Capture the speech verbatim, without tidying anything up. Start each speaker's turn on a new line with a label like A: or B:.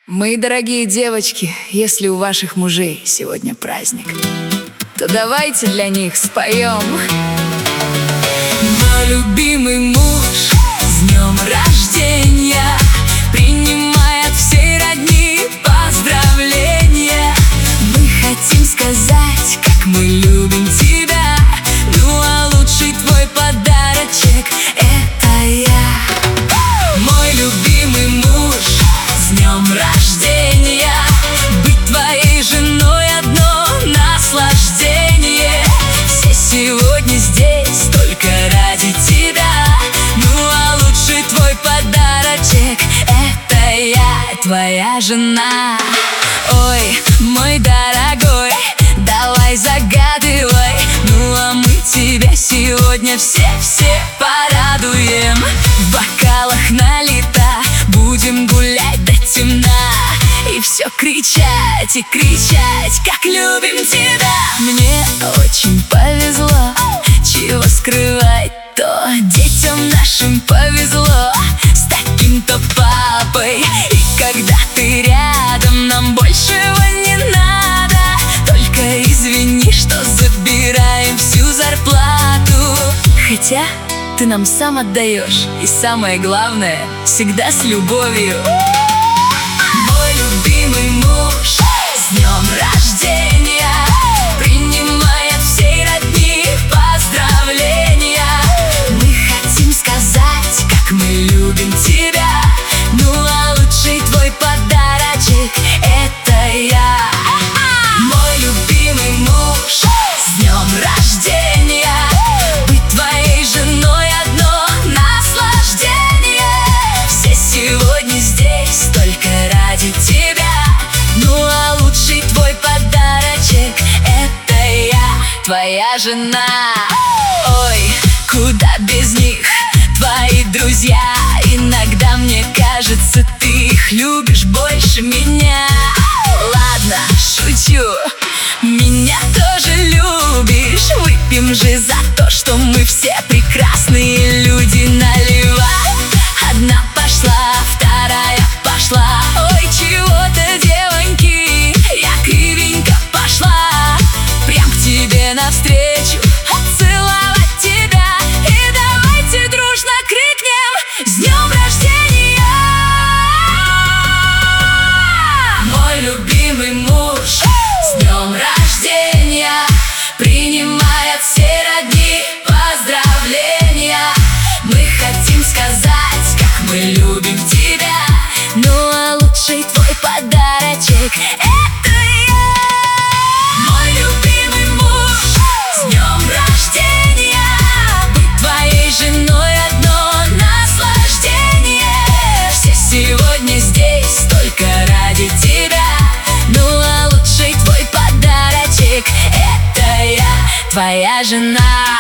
A: Мои дорогие девочки, если у ваших мужей сегодня праздник, то давайте для них споем. Мой любимый муж, с днем рождения, принимает всей родни поздравления. Мы хотим сказать, как мы любим тебя. Ну а лучший твой подарочек — это я. Мой любимый муж, с днем рождения, быть твоей женой — одно наслаждение. Все сегодня здесь только ради тебя. Ну а лучший твой подарочек — это я, твоя жена. Ой, мой дорогой, давай загадывай. Ну а мы тебя сегодня все-все порадуем. В бокалах налито, будем гулять до темна, и все кричать и кричать, как любим тебя. Мне очень повезло, чего скрывать-то, детям нашим повезло с таким-то папой. И когда ты рядом, нам большего не надо. Только извини, что забираем всю зарплату. Хотя ты нам сам отдаешь, и самое главное, всегда с любовью. Мой любимый муж, с днем рождения, принимает всей родни поздравления. Мы хотим сказать, как мы любим тебя. Ну а лучший твой подарочек — это я. Мой любимый муж, с днем рождения, быть твоей женой — одно наслаждение. Все сегодня здесь только ради тебя. Ну а лучший твой подарочек — это я, твоя жена. Ой, куда без них, твои друзья. Иногда мне кажется, ты их любишь больше меня. Ладно, шучу, меня тоже любишь. Выпьем же за то, что мы все прекрасные люди. Наливай. Одна пошла, вторая пошла. Ой, чего-то, девоньки, я кривенько пошла. Прям к тебе навстречу, целовать тебя. И давайте дружно крикнем: с днем рождения! Мой любимый муж, с днем рождения, принимает все родни поздравления. Мы хотим сказать, как мы любим тебя. Ну а лучший твой подарочек — это я. Мой любимый муж, с днем рождения, быть твоей женой — одно наслаждение. Все сегодня здесь только ради тебя. Ну а лучший твой подарочек — это я, твоя жена.